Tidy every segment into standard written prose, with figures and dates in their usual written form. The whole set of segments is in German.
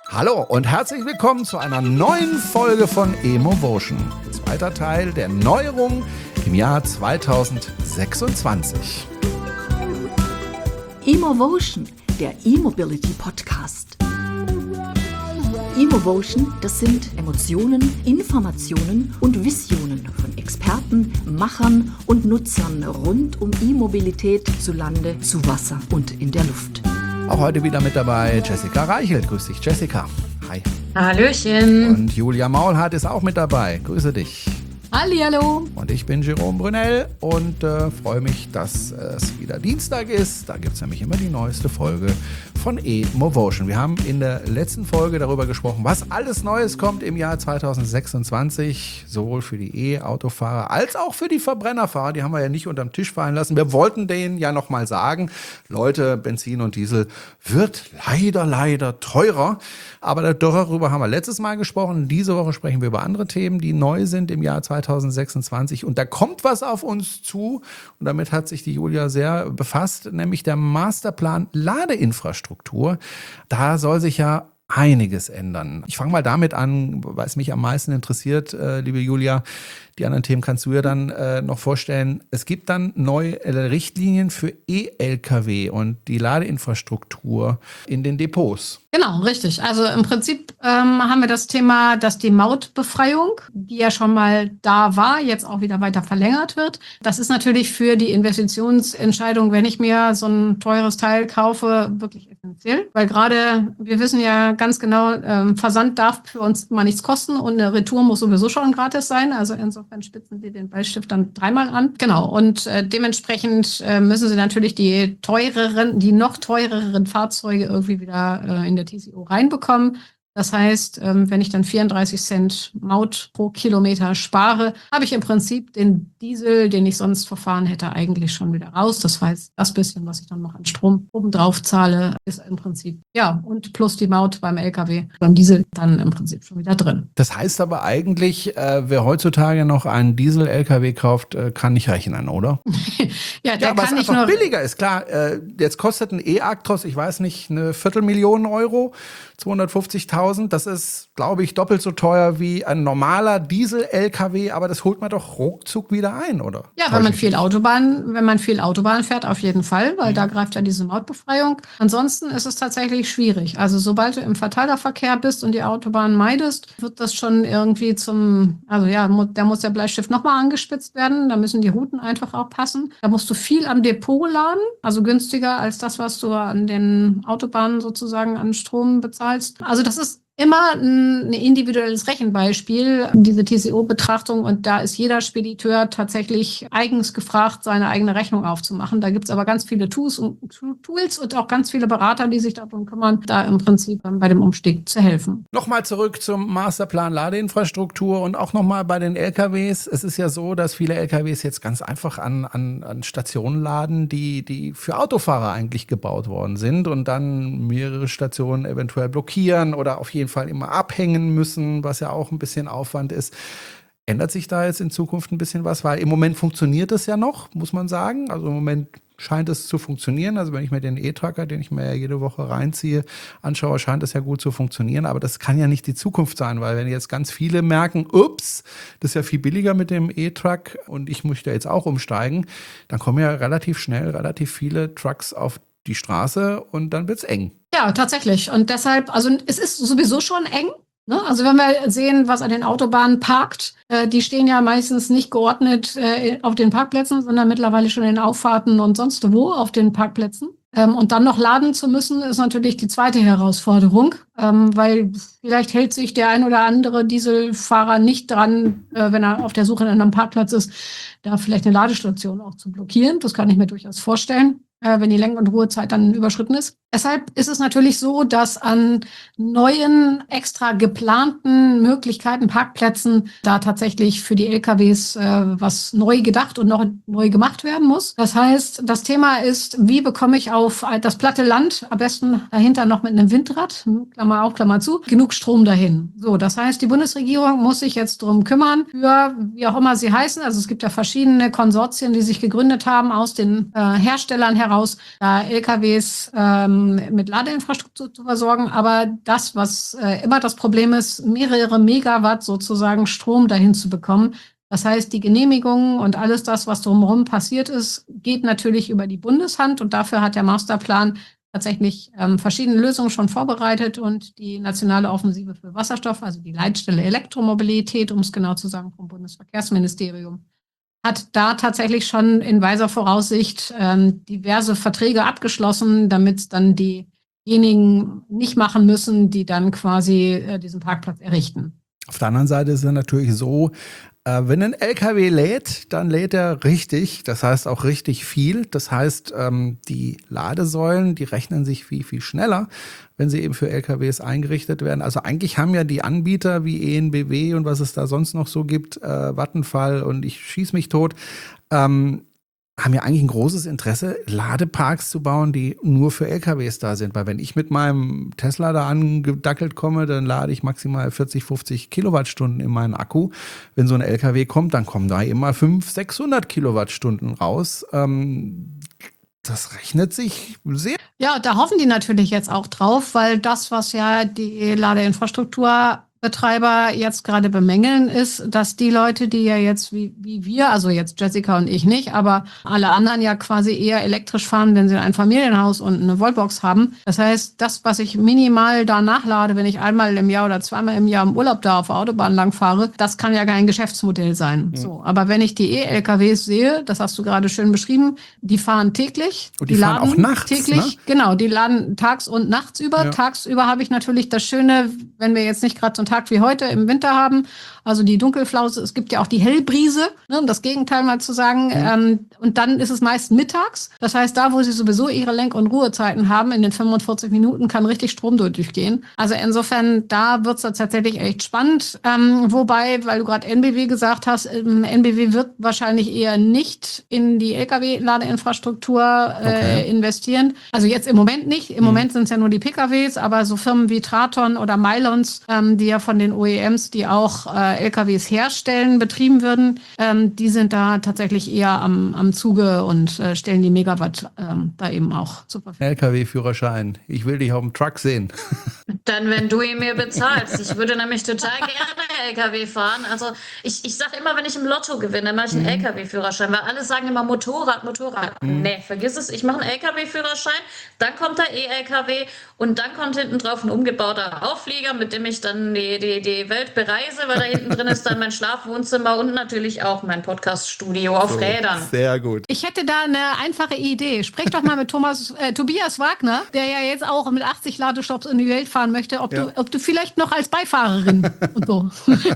Hallo und herzlich willkommen zu einer neuen Folge von eMoVotion. Zweiter Teil der Neuerung im Jahr 2026. eMoVotion, der E-Mobility-Podcast. eMoVotion, das sind Emotionen, Informationen und Visionen von Experten, Machern und Nutzern rund um E-Mobilität zu Lande, zu Wasser und in der Luft. Auch heute wieder mit dabei Jessica Reichelt. Grüß dich, Jessica. Hi. Hallöchen. Und Julia Maulhardt ist auch mit dabei. Grüße dich. Hallihallo. Und ich bin Jerome Brunel und freue mich, dass es wieder Dienstag ist. Da gibt es nämlich immer die neueste Folge von eMoVotion. Wir haben in der letzten Folge darüber gesprochen, was alles Neues kommt im Jahr 2026, sowohl für die E-Autofahrer als auch für die Verbrennerfahrer. Die haben wir ja nicht unterm Tisch fallen lassen. Wir wollten denen ja nochmal sagen, Leute, Benzin und Diesel wird leider teurer. Aber darüber haben wir letztes Mal gesprochen. Diese Woche sprechen wir über andere Themen, die neu sind im Jahr 2026. Und da kommt was auf uns zu. Und damit hat sich die Julia sehr befasst, nämlich der Masterplan Ladeinfrastruktur. Da soll sich ja einiges ändern. Ich fange mal damit an, weil es mich am meisten interessiert, liebe Julia. Die anderen Themen kannst du ja dann noch vorstellen. Es gibt dann neue Richtlinien für E-Lkw und die Ladeinfrastruktur in den Depots. Genau, richtig. Also im Prinzip haben wir das Thema, dass die Mautbefreiung, die ja schon mal da war, jetzt auch wieder weiter verlängert wird. Das ist natürlich für die Investitionsentscheidung, wenn ich mir so ein teures Teil kaufe, wirklich essentiell. Weil gerade, wir wissen ja ganz genau, Versand darf für uns immer nichts kosten und eine Retour muss sowieso schon gratis sein. Also insofern spitzen Sie den Bleistift dann dreimal an. Genau. Und dementsprechend müssen Sie natürlich die noch teureren Fahrzeuge irgendwie wieder in der TCO reinbekommen. Das heißt, wenn ich dann 34 Cent Maut pro Kilometer spare, habe ich im Prinzip den Diesel, den ich sonst verfahren hätte, eigentlich schon wieder raus. Das heißt, das bisschen, was ich dann noch an Strom obendrauf zahle, ist im Prinzip, ja, und plus die Maut beim LKW, beim Diesel dann im Prinzip schon wieder drin. Das heißt aber eigentlich, wer heutzutage noch einen Diesel-LKW kauft, kann nicht rechnen, oder? Ja, der aber kann es nicht einfach nur billiger ist, klar. Jetzt kostet ein E-Actros, ich weiß nicht, eine Viertelmillion Euro, 250.000. Das ist, glaube ich, doppelt so teuer wie ein normaler Diesel-LKW, aber das holt man doch ruckzuck wieder ein, oder? Ja, wenn man viel Autobahn fährt, auf jeden Fall, weil da greift ja diese Mautbefreiung. Ansonsten ist es tatsächlich schwierig. Also sobald du im Verteilerverkehr bist und die Autobahn meidest, wird das schon irgendwie da muss der Bleistift nochmal angespitzt werden. Da müssen die Routen einfach auch passen. Da musst du viel am Depot laden, also günstiger als das, was du an den Autobahnen sozusagen an Strom bezahlst. Also das ist immer ein individuelles Rechenbeispiel, diese TCO-Betrachtung. Und da ist jeder Spediteur tatsächlich eigens gefragt, seine eigene Rechnung aufzumachen. Da gibt's aber ganz viele Tools und auch ganz viele Berater, die sich darum kümmern, da im Prinzip bei dem Umstieg zu helfen. Nochmal zurück zum Masterplan Ladeinfrastruktur und auch nochmal bei den LKWs. Es ist ja so, dass viele LKWs jetzt ganz einfach an Stationen laden, die für Autofahrer eigentlich gebaut worden sind und dann mehrere Stationen eventuell blockieren oder auf jeden Fall immer abhängen müssen, was ja auch ein bisschen Aufwand ist. Ändert sich da jetzt in Zukunft ein bisschen was? Weil im Moment funktioniert es ja noch, muss man sagen. Also im Moment scheint es zu funktionieren. Also wenn ich mir den E-Tracker, den ich mir ja jede Woche reinziehe, anschaue, scheint es ja gut zu funktionieren. Aber das kann ja nicht die Zukunft sein, weil wenn jetzt ganz viele merken, ups, das ist ja viel billiger mit dem E-Truck und ich möchte jetzt auch umsteigen, dann kommen ja relativ schnell relativ viele Trucks auf die Straße und dann wird's eng. Ja, tatsächlich. Und deshalb, also es ist sowieso schon eng. Ne? Also wenn wir sehen, was an den Autobahnen parkt, die stehen ja meistens nicht geordnet auf den Parkplätzen, sondern mittlerweile schon in Auffahrten und sonst wo auf den Parkplätzen. Und dann noch laden zu müssen, ist natürlich die zweite Herausforderung, weil vielleicht hält sich der ein oder andere Dieselfahrer nicht dran, wenn er auf der Suche nach einem Parkplatz ist, da vielleicht eine Ladestation auch zu blockieren. Das kann ich mir durchaus vorstellen, wenn die Lenk- und Ruhezeit dann überschritten ist. Deshalb ist es natürlich so, dass an neuen, extra geplanten Möglichkeiten, Parkplätzen, da tatsächlich für die LKWs was neu gedacht und noch neu gemacht werden muss. Das heißt, das Thema ist, wie bekomme ich auf das platte Land, am besten dahinter noch mit einem Windrad, Klammer auf, Klammer zu, genug Strom dahin. So, das heißt, die Bundesregierung muss sich jetzt drum kümmern, für wie auch immer sie heißen. Also es gibt ja verschiedene Konsortien, die sich gegründet haben aus den Herstellern heraus, da LKWs mit Ladeinfrastruktur zu versorgen. Aber das, was immer das Problem ist, mehrere Megawatt sozusagen Strom dahin zu bekommen. Das heißt, die Genehmigungen und alles das, was drumherum passiert ist, geht natürlich über die Bundeshand. Und dafür hat der Masterplan tatsächlich verschiedene Lösungen schon vorbereitet und die nationale Offensive für Wasserstoff, also die Leitstelle Elektromobilität, um es genau zu sagen, vom Bundesverkehrsministerium, hat da tatsächlich schon in weiser Voraussicht diverse Verträge abgeschlossen, damit dann diejenigen nicht machen müssen, die dann quasi diesen Parkplatz errichten. Auf der anderen Seite ist es natürlich so, wenn ein LKW lädt, dann lädt er richtig, das heißt auch richtig viel. Das heißt, die Ladesäulen, die rechnen sich viel, viel schneller, wenn sie eben für LKWs eingerichtet werden. Also eigentlich haben ja die Anbieter wie EnBW und was es da sonst noch so gibt, Vattenfall und ich schieß mich tot, haben ja eigentlich ein großes Interesse, Ladeparks zu bauen, die nur für LKWs da sind. Weil wenn ich mit meinem Tesla da angedackelt komme, dann lade ich maximal 40, 50 Kilowattstunden in meinen Akku. Wenn so ein LKW kommt, dann kommen da immer 500, 600 Kilowattstunden raus. Das rechnet sich sehr. Ja, da hoffen die natürlich jetzt auch drauf, weil das, was ja die Ladeinfrastruktur Betreiber jetzt gerade bemängeln, ist, dass die Leute, die ja jetzt wie wir, also jetzt Jessica und ich nicht, aber alle anderen ja quasi eher elektrisch fahren, wenn sie ein Familienhaus und eine Wallbox haben. Das heißt, das, was ich minimal da nachlade, wenn ich einmal im Jahr oder zweimal im Jahr im Urlaub da auf der Autobahn lang fahre, das kann ja kein Geschäftsmodell sein. So, aber wenn ich die E-LKWs sehe, das hast du gerade schön beschrieben, die fahren täglich. Und die fahren auch nachts, täglich, ne? Genau, die laden tags und nachts über. Ja. Tagsüber habe ich natürlich das Schöne, wenn wir jetzt nicht gerade so einen Tag wie heute im Winter haben, also die Dunkelflaute, es gibt ja auch die Hellbrise, ne, um das Gegenteil mal zu sagen. Und dann ist es meist mittags. Das heißt, da, wo sie sowieso ihre Lenk- und Ruhezeiten haben, in den 45 Minuten kann richtig Strom durchgehen. Also insofern, da wird es tatsächlich echt spannend. Wobei, weil du gerade NBW gesagt hast, NBW wird wahrscheinlich eher nicht in die Lkw-Ladeinfrastruktur investieren. Also jetzt im Moment nicht. Im Moment sind es ja nur die PKWs, aber so Firmen wie Traton oder Mylons, die ja von den OEMs, die auch LKWs herstellen, betrieben würden, die sind da tatsächlich eher am Zuge und stellen die Megawatt da eben auch zur Verfügung. LKW-Führerschein. Ich will dich auf dem Truck sehen. Dann, wenn du ihn mir bezahlst. Ich würde nämlich total gerne LKW fahren. Also ich sage immer, wenn ich im Lotto gewinne, mache ich einen LKW-Führerschein, weil alle sagen immer Motorrad. Nee, vergiss es. Ich mache einen LKW-Führerschein, dann kommt der E-LKW und dann kommt hinten drauf ein umgebauter Auflieger, mit dem ich dann die Welt bereise, weil da hinten drin ist dann mein Schlafwohnzimmer und natürlich auch mein Podcast-Studio auf Rädern. Sehr gut. Ich hätte da eine einfache Idee. Sprech doch mal mit Tobias Wagner, der ja jetzt auch mit 80 Ladestops in die Welt fahren möchte, ob du vielleicht noch als Beifahrerin und so.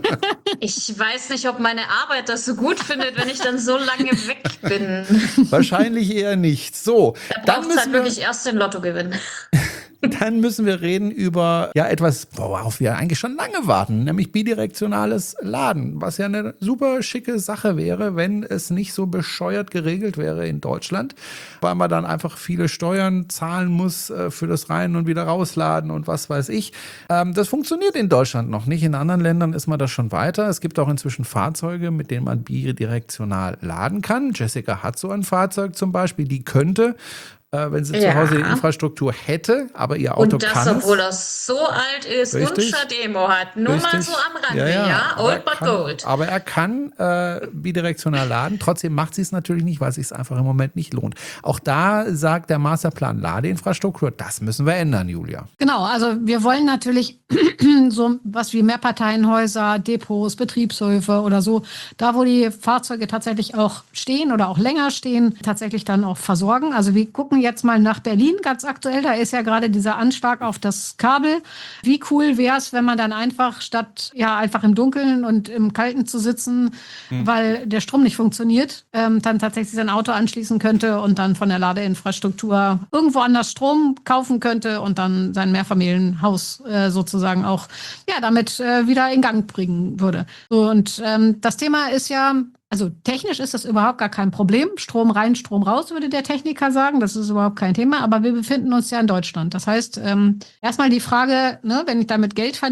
Ich weiß nicht, ob meine Arbeit das so gut findet, wenn ich dann so lange weg bin. Wahrscheinlich eher nicht. So, Da braucht es halt wirklich erst den Lottogewinn. Dann müssen wir reden über etwas, worauf wir eigentlich schon lange warten, nämlich bidirektionales Laden, was ja eine super schicke Sache wäre, wenn es nicht so bescheuert geregelt wäre in Deutschland, weil man dann einfach viele Steuern zahlen muss für das Rein- und wieder rausladen und was weiß ich. Das funktioniert in Deutschland noch nicht. In anderen Ländern ist man das schon weiter. Es gibt auch inzwischen Fahrzeuge, mit denen man bidirektional laden kann. Jessica hat so ein Fahrzeug zum Beispiel, die könnte, wenn sie zu Hause die Infrastruktur hätte, aber ihr Auto kann es. Und das, obwohl das so alt ist und Demo hat. Nur mal so am Rande, Old but gold. Aber er kann bidirektional laden. Trotzdem macht sie es natürlich nicht, weil es sich einfach im Moment nicht lohnt. Auch da sagt der Masterplan Ladeinfrastruktur, das müssen wir ändern, Julia. Genau, also wir wollen natürlich so was wie Mehrparteienhäuser, Depots, Betriebshöfe oder so, da wo die Fahrzeuge tatsächlich auch stehen oder auch länger stehen, tatsächlich dann auch versorgen. Also wir gucken jetzt mal nach Berlin ganz aktuell, da ist ja gerade dieser Anschlag auf das Kabel. Wie cool wäre es, wenn man dann einfach statt einfach im Dunkeln und im Kalten zu sitzen, weil der Strom nicht funktioniert, dann tatsächlich sein Auto anschließen könnte und dann von der Ladeinfrastruktur irgendwo anders Strom kaufen könnte und dann sein Mehrfamilienhaus sozusagen auch damit wieder in Gang bringen würde. So, und das Thema ist ja, also technisch ist das überhaupt gar kein Problem. Strom rein, Strom raus, würde der Techniker sagen. Das ist überhaupt kein Thema. Aber wir befinden uns ja in Deutschland. Das heißt, erstmal die Frage, wenn ich damit Geld verdiene,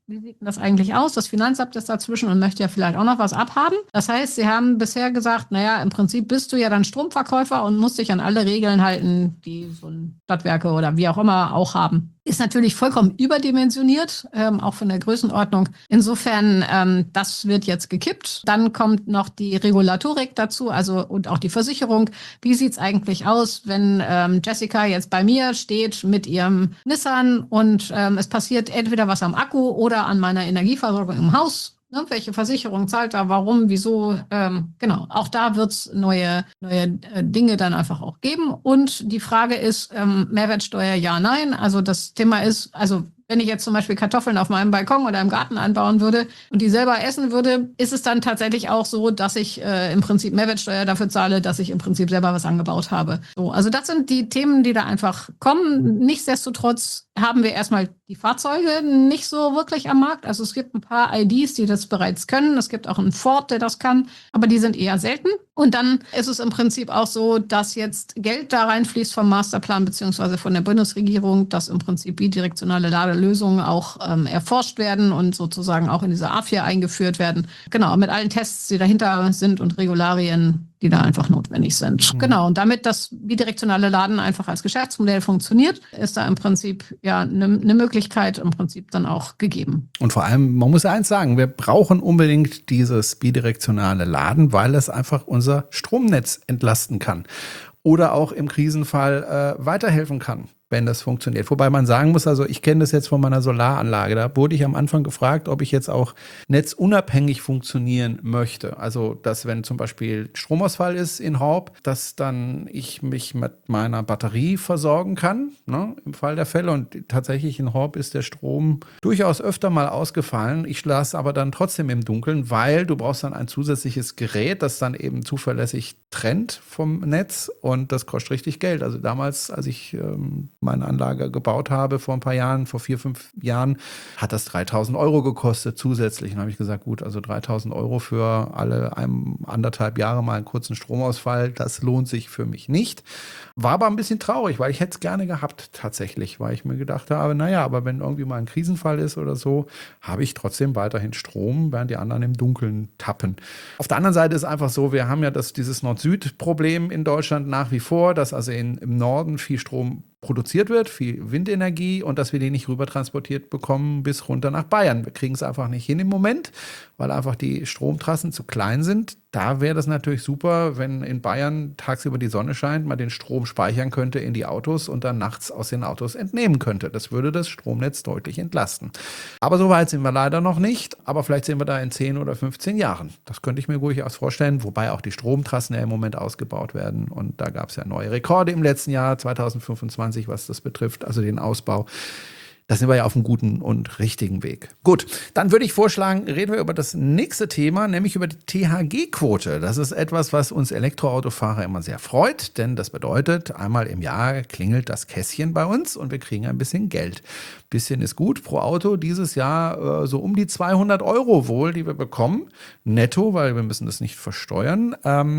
wie sieht denn das eigentlich aus? Das Finanzamt ist dazwischen und möchte ja vielleicht auch noch was abhaben. Das heißt, sie haben bisher gesagt, naja, im Prinzip bist du ja dann Stromverkäufer und musst dich an alle Regeln halten, die so ein Stadtwerke oder wie auch immer auch haben. Ist natürlich vollkommen überdimensioniert, auch von der Größenordnung. Insofern, das wird jetzt gekippt. Dann kommt noch die Regulatorik dazu, also und auch die Versicherung. Wie sieht's eigentlich aus, wenn Jessica jetzt bei mir steht mit ihrem Nissan und es passiert entweder was am Akku oder an meiner Energieversorgung im Haus? Ne, welche Versicherung zahlt da, warum, wieso? Genau, auch da wird es neue Dinge dann einfach auch geben. Und die Frage ist, Mehrwertsteuer ja, nein. Also das Thema ist, also wenn ich jetzt zum Beispiel Kartoffeln auf meinem Balkon oder im Garten anbauen würde und die selber essen würde, ist es dann tatsächlich auch so, dass ich im Prinzip Mehrwertsteuer dafür zahle, dass ich im Prinzip selber was angebaut habe. So, also das sind die Themen, die da einfach kommen. Nichtsdestotrotz haben wir erstmal die Fahrzeuge nicht so wirklich am Markt. Also es gibt ein paar IDs, die das bereits können. Es gibt auch einen Ford, der das kann, aber die sind eher selten. Und dann ist es im Prinzip auch so, dass jetzt Geld da reinfließt vom Masterplan beziehungsweise von der Bundesregierung, dass im Prinzip bidirektionale Ladelösungen auch erforscht werden und sozusagen auch in diese A4 eingeführt werden. Genau, mit allen Tests, die dahinter sind und Regularien, die da einfach notwendig sind. Genau, und damit das bidirektionale Laden einfach als Geschäftsmodell funktioniert, ist da im Prinzip ja eine Möglichkeit im Prinzip dann auch gegeben. Und vor allem, man muss ja eins sagen, wir brauchen unbedingt dieses bidirektionale Laden, weil es einfach unser Stromnetz entlasten kann oder auch im Krisenfall weiterhelfen kann, wenn das funktioniert. Wobei man sagen muss, also ich kenne das jetzt von meiner Solaranlage, da wurde ich am Anfang gefragt, ob ich jetzt auch netzunabhängig funktionieren möchte. Also, dass wenn zum Beispiel Stromausfall ist in Horb, dass dann ich mich mit meiner Batterie versorgen kann, ne, im Fall der Fälle. Und tatsächlich in Horb ist der Strom durchaus öfter mal ausgefallen. Ich las aber dann trotzdem im Dunkeln, weil du brauchst dann ein zusätzliches Gerät, das dann eben zuverlässig trennt vom Netz und das kostet richtig Geld. Also damals, als ich meine Anlage gebaut habe vor ein paar Jahren, vor 4, 5 Jahren, hat das 3.000 € gekostet zusätzlich. Und dann habe ich gesagt, gut, also 3.000 € für alle 1,5 Jahre mal einen kurzen Stromausfall, das lohnt sich für mich nicht. War aber ein bisschen traurig, weil ich hätte es gerne gehabt tatsächlich, weil ich mir gedacht habe, naja, aber wenn irgendwie mal ein Krisenfall ist oder so, habe ich trotzdem weiterhin Strom, während die anderen im Dunkeln tappen. Auf der anderen Seite ist einfach so, wir haben ja dieses Nord-Süd-Problem in Deutschland nach wie vor, dass also im Norden viel Strom produziert wird, viel Windenergie und dass wir die nicht rüber transportiert bekommen bis runter nach Bayern. Wir kriegen es einfach nicht hin im Moment, weil einfach die Stromtrassen zu klein sind. Da wäre das natürlich super, wenn in Bayern tagsüber die Sonne scheint, man den Strom speichern könnte in die Autos und dann nachts aus den Autos entnehmen könnte. Das würde das Stromnetz deutlich entlasten. Aber so weit sind wir leider noch nicht. Aber vielleicht sind wir da in 10 oder 15 Jahren. Das könnte ich mir durchaus vorstellen, wobei auch die Stromtrassen ja im Moment ausgebaut werden. Und da gab es ja neue Rekorde im letzten Jahr, 2025, was das betrifft, also den Ausbau. Da sind wir ja auf einem guten und richtigen Weg. Gut, dann würde ich vorschlagen, reden wir über das nächste Thema, nämlich über die THG-Quote. Das ist etwas, was uns Elektroautofahrer immer sehr freut, denn das bedeutet, einmal im Jahr klingelt das Kässchen bei uns und wir kriegen ein bisschen Geld. Bisschen ist gut, pro Auto dieses Jahr so um die 200 € wohl, die wir bekommen, netto, weil wir müssen das nicht versteuern.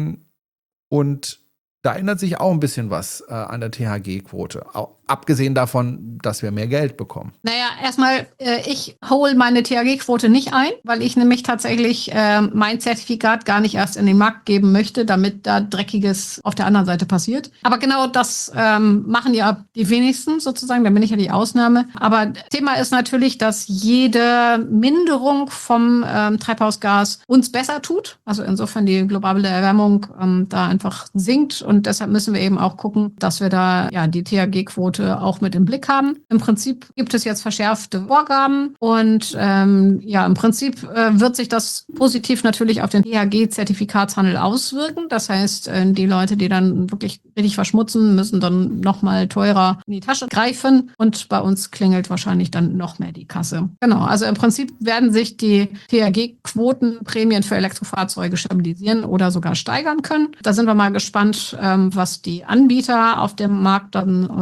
Und da ändert sich auch ein bisschen was an der THG-Quote. Abgesehen davon, dass wir mehr Geld bekommen. Naja, erstmal, ich hole meine THG-Quote nicht ein, weil ich nämlich tatsächlich mein Zertifikat gar nicht erst in den Markt geben möchte, damit da Dreckiges auf der anderen Seite passiert. Aber genau das machen ja die wenigsten sozusagen, da bin ich ja die Ausnahme. Aber Thema ist natürlich, dass jede Minderung vom Treibhausgas uns besser tut. Also insofern die globale Erwärmung da einfach sinkt und deshalb müssen wir eben auch gucken, dass wir da ja die THG-Quote auch mit im Blick haben. Im Prinzip gibt es jetzt verschärfte Vorgaben und ja, im Prinzip wird sich das positiv natürlich auf den THG-Zertifikatshandel auswirken. Das heißt, die Leute, die dann wirklich richtig verschmutzen, müssen dann nochmal teurer in die Tasche greifen und bei uns klingelt wahrscheinlich dann noch mehr die Kasse. Genau, also im Prinzip werden sich die THG-Quotenprämien für Elektrofahrzeuge stabilisieren oder sogar steigern können. Da sind wir mal gespannt, was die Anbieter auf dem Markt dann uns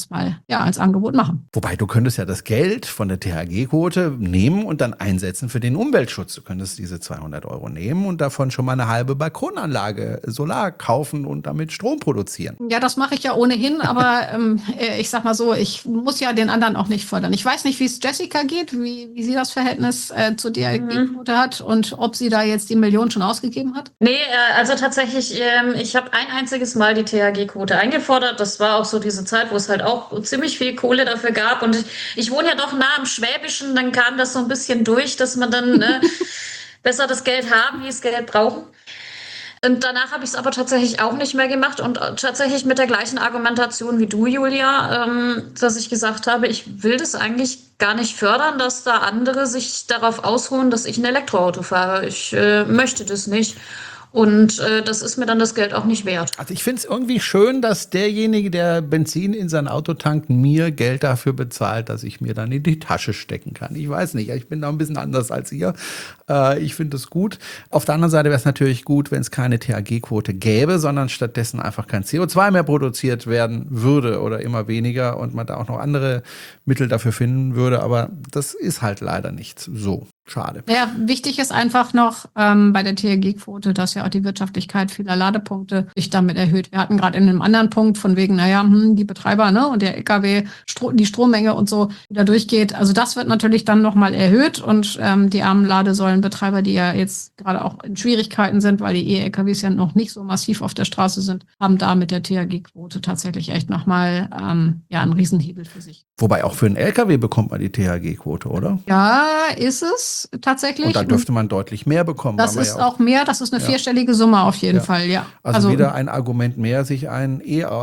uns mal als Angebot machen. Wobei du könntest ja das Geld von der THG-Quote nehmen und dann einsetzen für den Umweltschutz. Du könntest diese 200 € nehmen und davon schon mal eine halbe Balkonanlage Solar kaufen und damit Strom produzieren. Ja, das mache ich ja ohnehin, aber ich sag mal so, ich muss ja den anderen auch nicht fördern. Ich weiß nicht, wie es Jessica geht, wie sie das Verhältnis zu THG-Quote hat und ob sie da jetzt die Million schon ausgegeben hat. Nee, also tatsächlich, ich habe ein einziges Mal die THG-Quote eingefordert. Das war auch so diese Zeit, wo es halt auch ziemlich viel Kohle dafür gab. Und ich wohne ja doch nah am Schwäbischen, dann kam das so ein bisschen durch, dass man dann besser das Geld haben, wie es Geld brauchen. Und danach habe ich es aber tatsächlich auch nicht mehr gemacht und tatsächlich mit der gleichen Argumentation wie du, Julia, dass ich gesagt habe, ich will das eigentlich gar nicht fördern, dass da andere sich darauf ausruhen, dass ich ein Elektroauto fahre. Ich möchte das nicht. Und das ist mir dann das Geld auch nicht wert. Also ich finde es irgendwie schön, dass derjenige, der Benzin in sein Auto tankt, mir Geld dafür bezahlt, dass ich mir dann in die Tasche stecken kann. Ich weiß nicht, ich bin da ein bisschen anders als ihr. Ich finde es gut. Auf der anderen Seite wäre es natürlich gut, wenn es keine THG-Quote gäbe, sondern stattdessen einfach kein CO2 mehr produziert werden würde oder immer weniger und man da auch noch andere Mittel dafür finden würde. Aber das ist halt leider nicht so. Schade. Ja, wichtig ist einfach noch bei der THG-Quote, dass ja auch die Wirtschaftlichkeit vieler Ladepunkte sich damit erhöht. Wir hatten gerade in einem anderen Punkt von wegen, die Betreiber und der LKW, die Strommenge und so, die da durchgeht. Also das wird natürlich dann nochmal erhöht und die armen Ladesäulenbetreiber, die ja jetzt gerade auch in Schwierigkeiten sind, weil die E-LKWs ja noch nicht so massiv auf der Straße sind, haben da mit der THG-Quote tatsächlich echt nochmal einen Riesenhebel für sich. Wobei auch für einen LKW bekommt man die THG-Quote, oder? Ja, ist es tatsächlich. Und da dürfte man deutlich mehr bekommen. Das ist auch mehr, das ist eine vierstellige Summe auf jeden Fall, ja. Also wieder ein Argument mehr, sich einen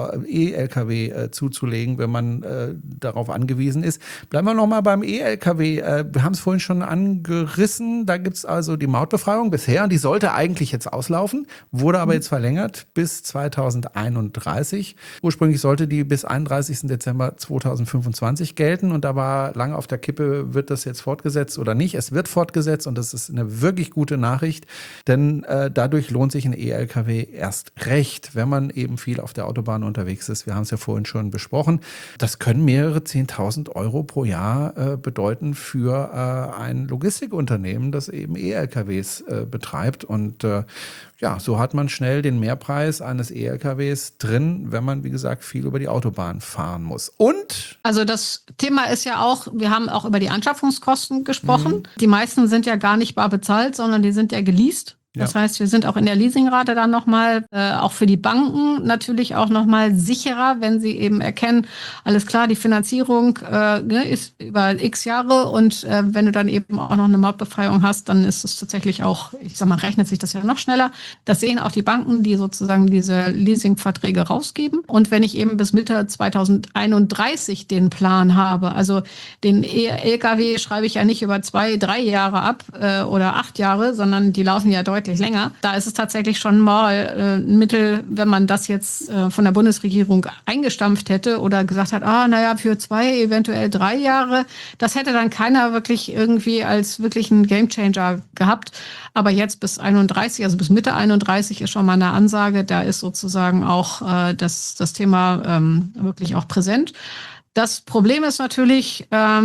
E-LKW zuzulegen, wenn man darauf angewiesen ist. Bleiben wir nochmal beim E-LKW. Wir haben es vorhin schon angerissen. Da gibt es also die Mautbefreiung bisher. Die sollte eigentlich jetzt auslaufen, wurde aber jetzt verlängert bis 2031. Ursprünglich sollte die bis 31. Dezember 2025 gelten und da war lange auf der Kippe, wird das jetzt fortgesetzt oder nicht. Es wird fortgesetzt und das ist eine wirklich gute Nachricht, denn dadurch lohnt sich ein E-LKW erst recht, wenn man eben viel auf der Autobahn unterwegs ist. Wir haben es ja vorhin schon besprochen. Das können mehrere 10.000 € pro Jahr bedeuten für ein Logistikunternehmen, das eben E-LKWs betreibt und so hat man schnell den Mehrpreis eines E-LKWs drin, wenn man, wie gesagt, viel über die Autobahn fahren muss. Und? Also das Thema ist ja auch, wir haben auch über die Anschaffungskosten gesprochen. Die meisten sind ja gar nicht bar bezahlt, sondern die sind ja geleast. Das heißt, wir sind auch in der Leasingrate dann nochmal, auch für die Banken natürlich auch nochmal sicherer, wenn sie eben erkennen, alles klar, die Finanzierung ist über x Jahre und wenn du dann eben auch noch eine Mautbefreiung hast, dann ist es tatsächlich auch, ich sag mal, rechnet sich das ja noch schneller. Das sehen auch die Banken, die sozusagen diese Leasingverträge rausgeben. Und wenn ich eben bis Mitte 2031 den Plan habe, also den LKW schreibe ich ja nicht über 2-3 Jahre ab oder 8 Jahre, sondern die laufen ja deutlich länger. Da ist es tatsächlich schon mal ein Mittel, wenn man das jetzt von der Bundesregierung eingestampft hätte oder gesagt hat, für 2, eventuell 3 Jahre, das hätte dann keiner wirklich irgendwie als wirklich einen Gamechanger gehabt. Aber jetzt bis 31, also bis Mitte 31 ist schon mal eine Ansage, da ist sozusagen auch das Thema wirklich auch präsent. Das Problem ist natürlich,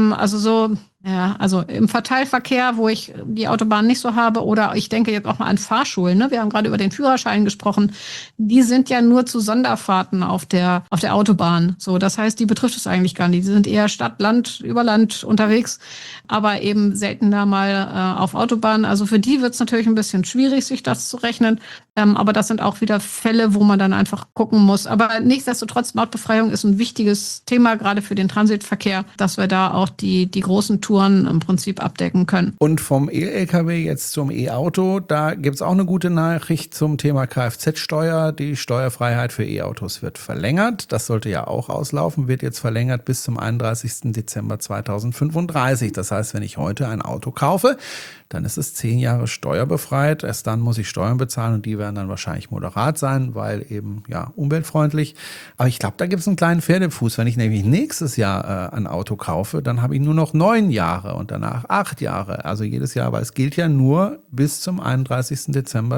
also im Verteilverkehr, wo ich die Autobahn nicht so habe, oder ich denke jetzt auch mal an Fahrschulen, ne? Wir haben gerade über den Führerschein gesprochen. Die sind ja nur zu Sonderfahrten auf der Autobahn. So, das heißt, die betrifft es eigentlich gar nicht. Die sind eher Stadt, Land, über Land unterwegs, aber eben seltener mal auf Autobahnen. Also für die wird es natürlich ein bisschen schwierig, sich das zu rechnen. Aber das sind auch wieder Fälle, wo man dann einfach gucken muss. Aber nichtsdestotrotz, Mautbefreiung ist ein wichtiges Thema, gerade für den Transitverkehr, dass wir da auch die großen Touren im Prinzip abdecken können. Und vom E-LKW jetzt zum E-Auto, da gibt es auch eine gute Nachricht zum Thema Kfz-Steuer. Die Steuerfreiheit für E-Autos wird verlängert. Das sollte ja auch auslaufen, wird jetzt verlängert bis zum 31. Dezember 2035. Das heißt, wenn ich heute ein Auto kaufe, dann ist es 10 Jahre steuerbefreit. Erst dann muss ich Steuern bezahlen und die werden dann wahrscheinlich moderat sein, weil eben ja umweltfreundlich. Aber ich glaube, da gibt es einen kleinen Pferdefuß. Wenn ich nämlich nächstes Jahr ein Auto kaufe, dann habe ich nur noch 9 Jahre und danach 8 Jahre. Also jedes Jahr, weil es gilt ja nur bis zum 31. Dezember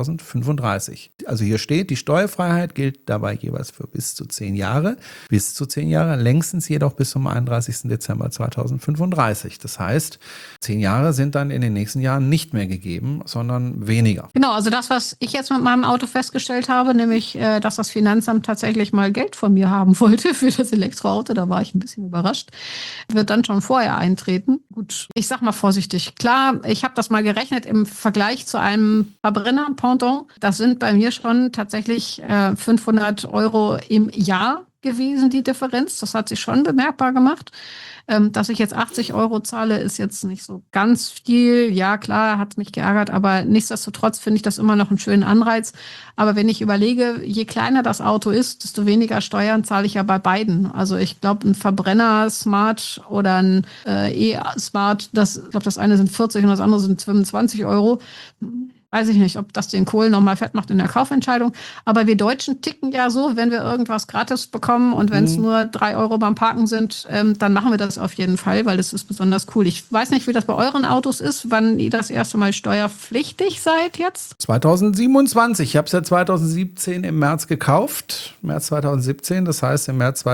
2035. Also hier steht, die Steuerfreiheit gilt dabei jeweils für bis zu 10 Jahre. Bis zu 10 Jahre, längstens jedoch bis zum 31. Dezember 2035. Das heißt, 10 Jahre sind dann in den nächsten Jahren nicht mehr gegeben, sondern weniger. Genau, also das, was ich jetzt mit meinem Auto festgestellt habe, nämlich, dass das Finanzamt tatsächlich mal Geld von mir haben wollte für das Elektroauto, da war ich ein bisschen überrascht, wird dann schon vorher eintreten. Gut, ich sag mal vorsichtig. Klar, ich habe das mal gerechnet im Vergleich zu einem Verbrenner-Pendant. Das sind bei mir schon tatsächlich 500 € im Jahr gewesen, die Differenz. Das hat sich schon bemerkbar gemacht. Dass ich jetzt 80 € zahle, ist jetzt nicht so ganz viel. Ja, klar, hat mich geärgert, aber nichtsdestotrotz finde ich das immer noch einen schönen Anreiz. Aber wenn ich überlege, je kleiner das Auto ist, desto weniger Steuern zahle ich ja bei beiden. Also ich glaube, ein Verbrenner Smart oder ein E-Smart, ich glaube, das eine sind 40 und das andere sind 25 €. Weiß ich nicht, ob das den Kohl nochmal fett macht in der Kaufentscheidung. Aber wir Deutschen ticken ja so, wenn wir irgendwas gratis bekommen und wenn es nur 3 € beim Parken sind, dann machen wir das auf jeden Fall, weil das ist besonders cool. Ich weiß nicht, wie das bei euren Autos ist, wann ihr das erste Mal steuerpflichtig seid jetzt? 2027. Ich habe es ja 2017 im März gekauft. März 2017, das heißt im März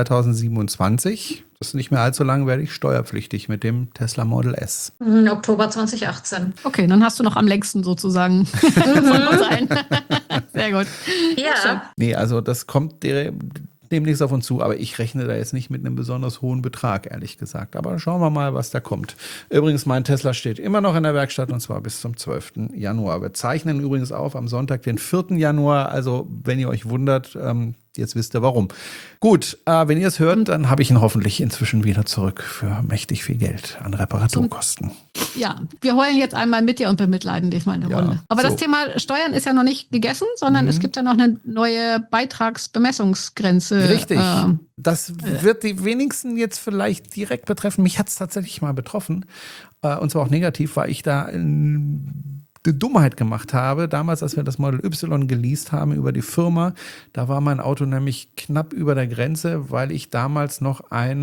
2027. Das ist nicht mehr allzu lang, werde ich steuerpflichtig mit dem Tesla Model S. Oktober 2018. Okay, dann hast du noch am längsten sozusagen von uns ein. Sehr gut. Ja. Nee, also das kommt demnächst auf uns zu, aber ich rechne da jetzt nicht mit einem besonders hohen Betrag, ehrlich gesagt. Aber schauen wir mal, was da kommt. Übrigens, mein Tesla steht immer noch in der Werkstatt und zwar bis zum 12. Januar. Wir zeichnen übrigens auf am Sonntag, den 4. Januar. Also, wenn ihr euch wundert, jetzt wisst ihr warum. Gut, wenn ihr es hört, dann habe ich ihn hoffentlich inzwischen wieder zurück für mächtig viel Geld an Reparaturkosten. Ja, wir heulen jetzt einmal mit dir und bemitleiden dich mal eine Runde. Aber das Thema Steuern ist ja noch nicht gegessen, sondern es gibt ja noch eine neue Beitragsbemessungsgrenze. Richtig. Das wird die wenigsten jetzt vielleicht direkt betreffen. Mich hat es tatsächlich mal betroffen. Und zwar auch negativ, weil ich da eine Dummheit gemacht habe. Damals, als wir das Model Y geleast haben über die Firma, da war mein Auto nämlich knapp über der Grenze, weil ich damals noch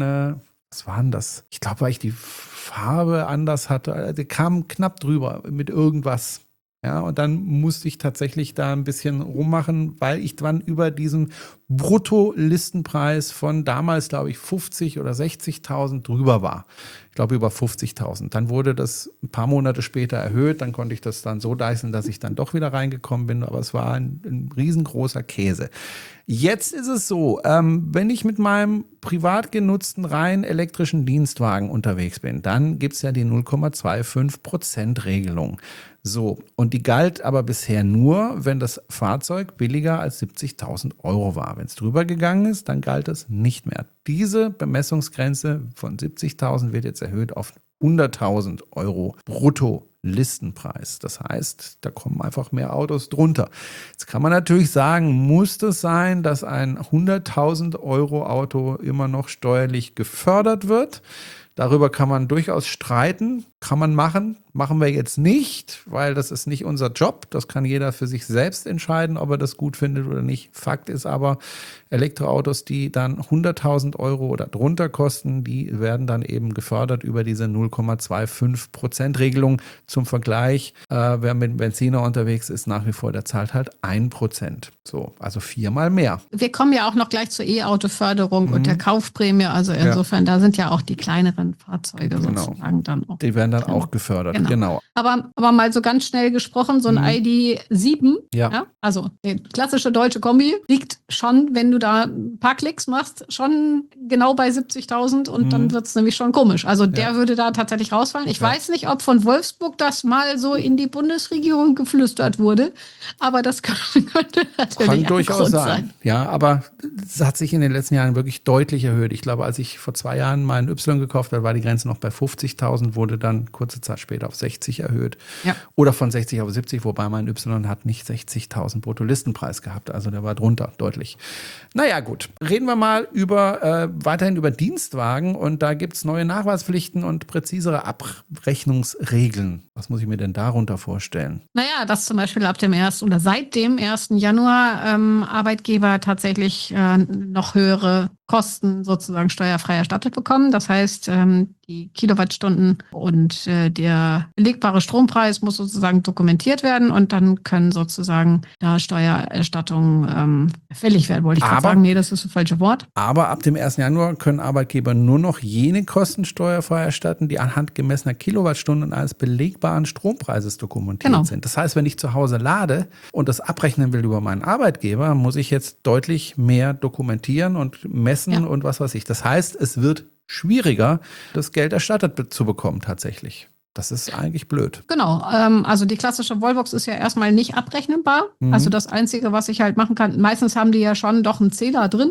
was war denn das? Ich glaube, weil ich die Farbe anders hatte. Die kam knapp drüber mit irgendwas. Ja, und dann musste ich tatsächlich da ein bisschen rummachen, weil ich dann über diesen Brutto-Listenpreis von damals, glaube ich, 50 oder 60.000 drüber war. Ich glaube, über 50.000. Dann wurde das ein paar Monate später erhöht. Dann konnte ich das dann so deichseln, dass ich dann doch wieder reingekommen bin. Aber es war ein riesengroßer Käse. Jetzt ist es so, wenn ich mit meinem privat genutzten rein elektrischen Dienstwagen unterwegs bin, dann gibt es ja die 0,25% Regelung. So, und die galt aber bisher nur, wenn das Fahrzeug billiger als 70.000 € war. Wenn es drüber gegangen ist, dann galt es nicht mehr. Diese Bemessungsgrenze von 70.000 wird jetzt erhöht auf 100.000 € brutto Listenpreis. Das heißt, da kommen einfach mehr Autos drunter. Jetzt kann man natürlich sagen, muss es sein, dass ein 100.000 € Auto immer noch steuerlich gefördert wird? Darüber kann man durchaus streiten, kann man machen. Machen wir jetzt nicht, weil das ist nicht unser Job. Das kann jeder für sich selbst entscheiden, ob er das gut findet oder nicht. Fakt ist aber, Elektroautos, die dann 100.000 € oder drunter kosten, die werden dann eben gefördert über diese 0,25% Regelung. Zum Vergleich, wer mit einem Benziner unterwegs ist, nach wie vor, der zahlt halt 1%. So, also 4-mal mehr. Wir kommen ja auch noch gleich zur E-Auto-Förderung und der Kaufprämie. Also insofern, da sind ja auch die kleineren Fahrzeuge sozusagen dann auch. Die werden dann auch gefördert, genau. Aber mal so ganz schnell gesprochen, so ein ID.7, also die klassische deutsche Kombi, liegt schon, wenn du da ein paar Klicks machst, schon genau bei 70.000 und dann wird es nämlich schon komisch. Also der würde da tatsächlich rausfallen. Ich weiß nicht, ob von Wolfsburg das mal so in die Bundesregierung geflüstert wurde, aber das könnte natürlich kann durchaus sein. Ja, aber es hat sich in den letzten Jahren wirklich deutlich erhöht. Ich glaube, als ich vor 2 Jahren meinen Y gekauft habe, war die Grenze noch bei 50.000, wurde dann kurze Zeit später auf auf 60 erhöht. Ja. Oder von 60 auf 70, wobei mein Y hat nicht 60.000 Bruttolistenpreis gehabt. Also der war drunter, deutlich. Naja, gut. Reden wir mal weiterhin über Dienstwagen. Und da gibt es neue Nachweispflichten und präzisere Abrechnungsregeln. Was muss ich mir denn darunter vorstellen? Naja, dass zum Beispiel seit dem 1. Januar Arbeitgeber tatsächlich noch höhere Kosten sozusagen steuerfrei erstattet bekommen. Das heißt, die Kilowattstunden und der belegbare Strompreis muss sozusagen dokumentiert werden und dann können sozusagen da Steuererstattungen fällig werden. Wollte ich gerade sagen, nee, das ist das falsche Wort. Aber ab dem 1. Januar können Arbeitgeber nur noch jene Kosten steuerfrei erstatten, die anhand gemessener Kilowattstunden eines belegbaren Strompreises dokumentiert sind. Das heißt, wenn ich zu Hause lade und das abrechnen will über meinen Arbeitgeber, muss ich jetzt deutlich mehr dokumentieren und messen und was weiß ich. Das heißt, es wird schwieriger, das Geld erstattet zu bekommen tatsächlich. Das ist eigentlich blöd. Genau, also die klassische Wallbox ist ja erstmal nicht abrechnbar. Also das Einzige, was ich halt machen kann, meistens haben die ja schon doch einen Zähler drin.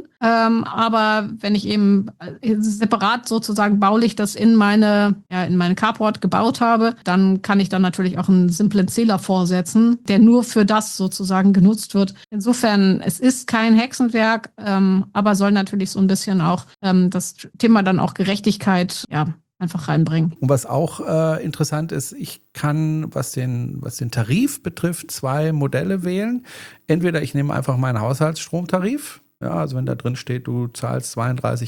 Aber wenn ich eben separat sozusagen baulich das in meine Carport gebaut habe, dann kann ich dann natürlich auch einen simplen Zähler vorsetzen, der nur für das sozusagen genutzt wird. Insofern, es ist kein Hexenwerk, aber soll natürlich so ein bisschen auch das Thema dann auch Gerechtigkeit, einfach reinbringen. Und was auch interessant ist, ich kann, was den Tarif betrifft, 2 Modelle wählen. Entweder ich nehme einfach meinen Haushaltsstromtarif. Ja, also wenn da drin steht, du zahlst 32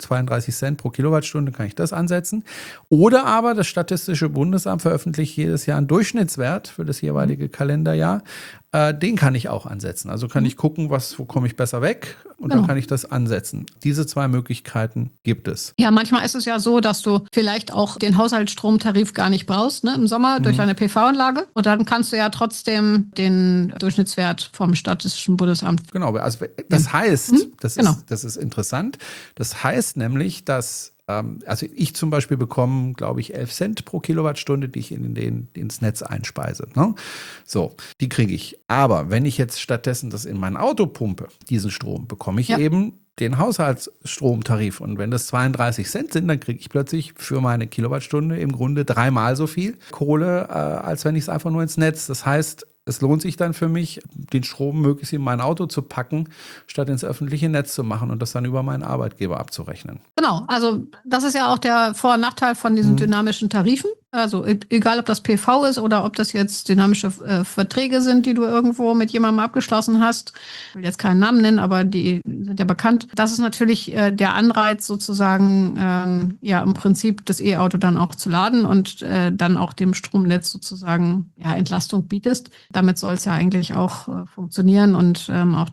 Cent pro Kilowattstunde, kann ich das ansetzen. Oder aber das Statistische Bundesamt veröffentlicht jedes Jahr einen Durchschnittswert für das jeweilige Kalenderjahr. Den kann ich auch ansetzen. Also kann ich gucken, wo komme ich besser weg und dann kann ich das ansetzen. Diese 2 Möglichkeiten gibt es. Ja, manchmal ist es ja so, dass du vielleicht auch den Haushaltsstromtarif gar nicht brauchst, ne, im Sommer durch deine PV-Anlage. Und dann kannst du ja trotzdem den Durchschnittswert vom Statistischen Bundesamt. Genau, also das heißt, das ist interessant. Das heißt nämlich, dass also ich zum Beispiel bekomme, glaube ich, 11 Cent pro Kilowattstunde, die ich ins Netz einspeise. Ne? So, die kriege ich. Aber wenn ich jetzt stattdessen das in mein Auto pumpe, diesen Strom, bekomme ich eben den Haushaltsstromtarif. Und wenn das 32 Cent sind, dann kriege ich plötzlich für meine Kilowattstunde im Grunde 3-mal so viel Kohle, als wenn ich es einfach nur ins Netz. Das heißt, es lohnt sich dann für mich, den Strom möglichst in mein Auto zu packen, statt ins öffentliche Netz zu machen und das dann über meinen Arbeitgeber abzurechnen. Genau, also das ist ja auch der Vor- und Nachteil von diesen dynamischen Tarifen. Also egal, ob das PV ist oder ob das jetzt dynamische Verträge sind, die du irgendwo mit jemandem abgeschlossen hast. Ich will jetzt keinen Namen nennen, aber die sind ja bekannt. Das ist natürlich der Anreiz sozusagen, im Prinzip das E-Auto dann auch zu laden und dann auch dem Stromnetz sozusagen Entlastung bietest. Damit soll es ja eigentlich auch funktionieren und auch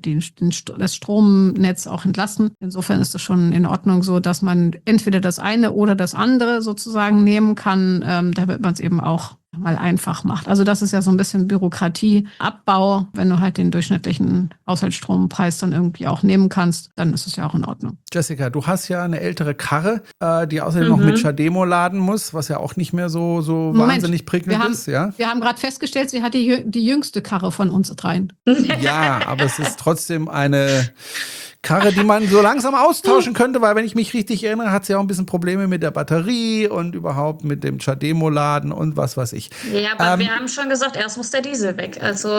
das Stromnetz auch entlasten. Insofern ist es schon in Ordnung so, dass man entweder das eine oder das andere sozusagen nehmen kann, damit man es eben auch mal einfach macht. Also das ist ja so ein bisschen Bürokratieabbau. Wenn du halt den durchschnittlichen Haushaltsstrompreis dann irgendwie auch nehmen kannst, dann ist es ja auch in Ordnung. Jessica, du hast ja eine ältere Karre, die außerdem noch mit CHAdeMO laden muss, was ja auch nicht mehr so wahnsinnig prickelnd ist. Ja? Wir haben gerade festgestellt, sie hat die jüngste Karre von uns dreien. Ja, aber es ist trotzdem eine Karre, die man so langsam austauschen könnte, weil wenn ich mich richtig erinnere, hat sie auch ein bisschen Probleme mit der Batterie und überhaupt mit dem CHAdeMO-Laden und was weiß ich. Ja, aber wir haben schon gesagt, erst muss der Diesel weg. Also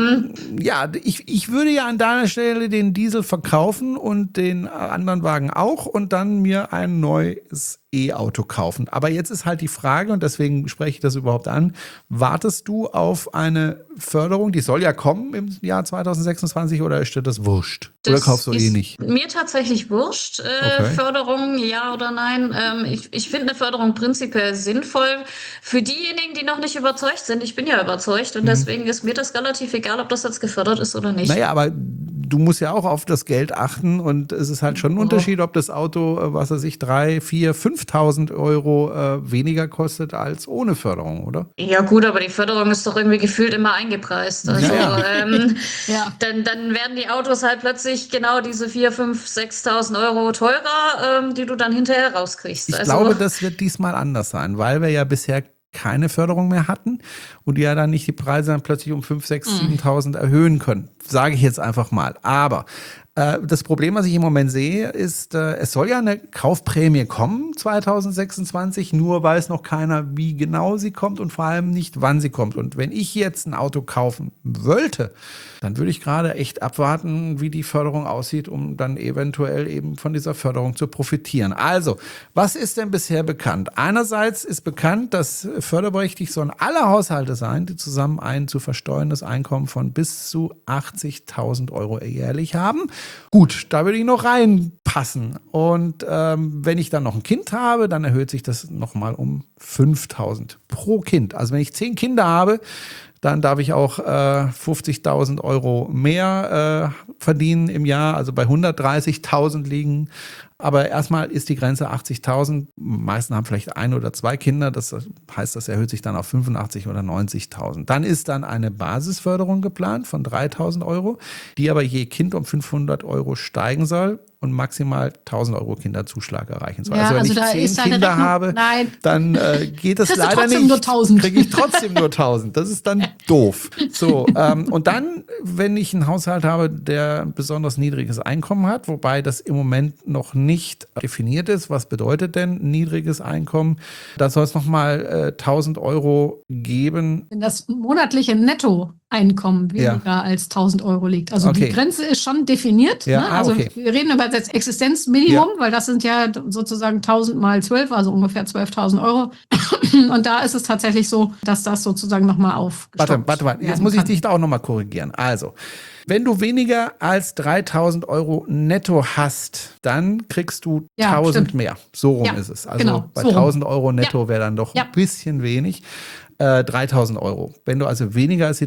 ja, ich würde ja an deiner Stelle den Diesel verkaufen und den anderen Wagen auch und dann mir ein neues E-Auto kaufen. Aber jetzt ist halt die Frage, und deswegen spreche ich das überhaupt an, wartest du auf eine Förderung, die soll ja kommen im Jahr 2026 oder ist dir das wurscht? Oder kaufst du nicht? Mir tatsächlich wurscht, okay. Förderung, ja oder nein. Ich finde eine Förderung prinzipiell sinnvoll. Für diejenigen, die noch nicht überzeugt sind, ich bin ja überzeugt und deswegen ist mir das relativ egal, ob das jetzt gefördert ist oder nicht. Naja, aber du musst ja auch auf das Geld achten und es ist halt schon ein Unterschied, ob das Auto, 3.000, 4.000, 5.000 Euro weniger kostet als ohne Förderung, oder? Ja gut, aber die Förderung ist doch irgendwie gefühlt immer eingepreist. Also dann werden die Autos halt plötzlich genau diese 4.000, 5.000, 6.000 Euro teurer, die du dann hinterher rauskriegst. Ich glaube, das wird diesmal anders sein, weil wir ja bisher keine Förderung mehr hatten. und die ja dann nicht die Preise dann plötzlich um 5, 6, 7.000 erhöhen können. Sage ich jetzt einfach mal. Aber das Problem, was ich im Moment sehe, ist, es soll ja eine Kaufprämie kommen 2026, nur weiß noch keiner, wie genau sie kommt und vor allem nicht, wann sie kommt. Und wenn ich jetzt ein Auto kaufen wollte, dann würde ich gerade echt abwarten, wie die Förderung aussieht, um dann eventuell eben von dieser Förderung zu profitieren. Also, was ist denn bisher bekannt? Einerseits ist bekannt, dass förderberechtigt sollen alle Haushalte sein, die zusammen ein zu versteuerndes Einkommen von bis zu 80.000 Euro jährlich haben. Gut, da würde ich noch reinpassen. Und wenn ich dann noch ein Kind habe, dann erhöht sich das nochmal um 5.000 pro Kind. Also wenn ich 10 Kinder habe, dann darf ich auch 50.000 Euro mehr verdienen im Jahr, also bei 130.000 liegen. Aber erstmal ist die Grenze 80.000. Die meisten haben vielleicht 1 oder 2 Kinder. Das heißt, das erhöht sich dann auf 85.000 oder 90.000. Dann ist dann eine Basisförderung geplant von 3.000 Euro, die aber je Kind um 500 Euro steigen soll und maximal 1.000 Euro Kinderzuschlag erreichen soll. Ja, also wenn ich 10 Kinder habe, dann geht es leider nicht. Kriege ich trotzdem nur 1.000. Das ist dann doof. So, und dann, wenn ich einen Haushalt habe, der ein besonders niedriges Einkommen hat, wobei das im Moment noch nicht definiert ist, was bedeutet denn niedriges Einkommen, da soll es nochmal 1.000 Euro geben. Wenn das monatliche Nettoeinkommen weniger als 1.000 Euro liegt. Also die Grenze ist schon definiert. Ja, ne? Also wir reden über das Existenzminimum, weil das sind ja sozusagen 1.000 mal 12, also ungefähr 12.000 Euro. Und da ist es tatsächlich so, dass das sozusagen nochmal aufgestockt Warte. Jetzt muss ich dich da auch nochmal korrigieren. Also, wenn du weniger als 3.000 Euro netto hast, dann kriegst du 1.000 mehr. So rum ist es. Also genau, bei 1.000 Euro netto wäre dann doch ein bisschen wenig. 3.000 Euro. Wenn du also weniger als die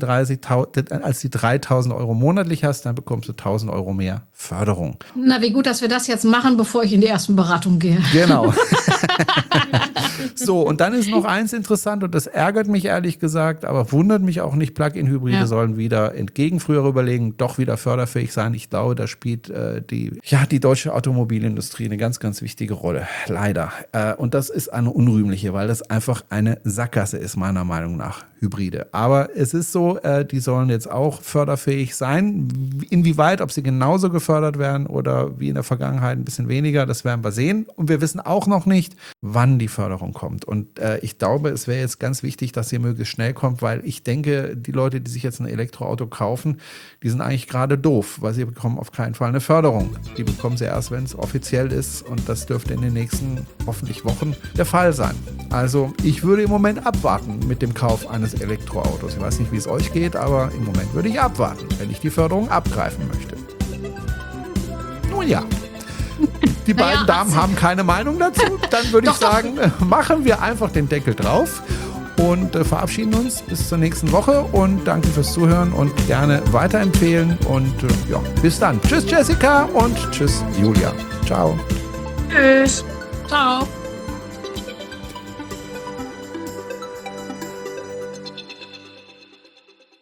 3.000 Euro monatlich hast, dann bekommst du 1.000 Euro mehr Förderung. Na, wie gut, dass wir das jetzt machen, bevor ich in die ersten Beratungen gehe. Genau. So, und dann ist noch eins interessant und das ärgert mich ehrlich gesagt, aber wundert mich auch nicht. Plug-in-Hybride sollen wieder entgegen früher überlegen, doch wieder förderfähig sein. Ich glaube, da spielt die deutsche Automobilindustrie eine ganz, ganz wichtige Rolle. Leider. Und das ist eine unrühmliche, weil das einfach eine Sackgasse ist, meiner Meinung nach, Hybride. Aber es ist so, die sollen jetzt auch förderfähig sein. Inwieweit, ob sie genauso gefördert werden oder wie in der Vergangenheit ein bisschen weniger, das werden wir sehen. Und wir wissen auch noch nicht, wann die Förderung kommt. Und ich glaube, es wäre jetzt ganz wichtig, dass sie möglichst schnell kommt, weil ich denke, die Leute, die sich jetzt ein Elektroauto kaufen, die sind eigentlich gerade doof, weil sie bekommen auf keinen Fall eine Förderung. Die bekommen sie erst, wenn es offiziell ist und das dürfte in den nächsten, hoffentlich Wochen, der Fall sein. Also ich würde im Moment abwarten mit dem Kauf eines Elektroautos. Ich weiß nicht, wie es euch geht, aber im Moment würde ich abwarten, wenn ich die Förderung abgreifen möchte. Nun ja. Die beiden Damen haben keine Meinung dazu. Dann würde ich sagen, machen wir einfach den Deckel drauf und verabschieden uns bis zur nächsten Woche und danke fürs Zuhören und gerne weiterempfehlen und bis dann. Tschüss Jessica und tschüss Julia. Ciao. Tschüss. Ciao.